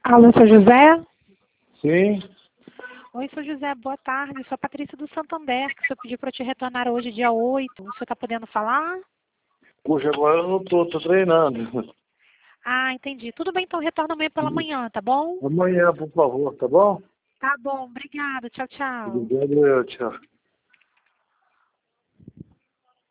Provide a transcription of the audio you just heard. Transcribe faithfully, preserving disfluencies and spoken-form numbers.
Alô, seu José? Sim. Oi, seu José, boa tarde. Sou a Patrícia do Santander, que o senhor pediu para eu te retornar hoje, dia oito. O senhor está podendo falar? Puxa, agora eu não tô, tô treinando. Ah, entendi. Tudo bem, então retorna amanhã pela manhã, tá bom? Amanhã, por favor, tá bom? Tá bom, obrigada. Tchau, tchau. Obrigado, eu, tchau.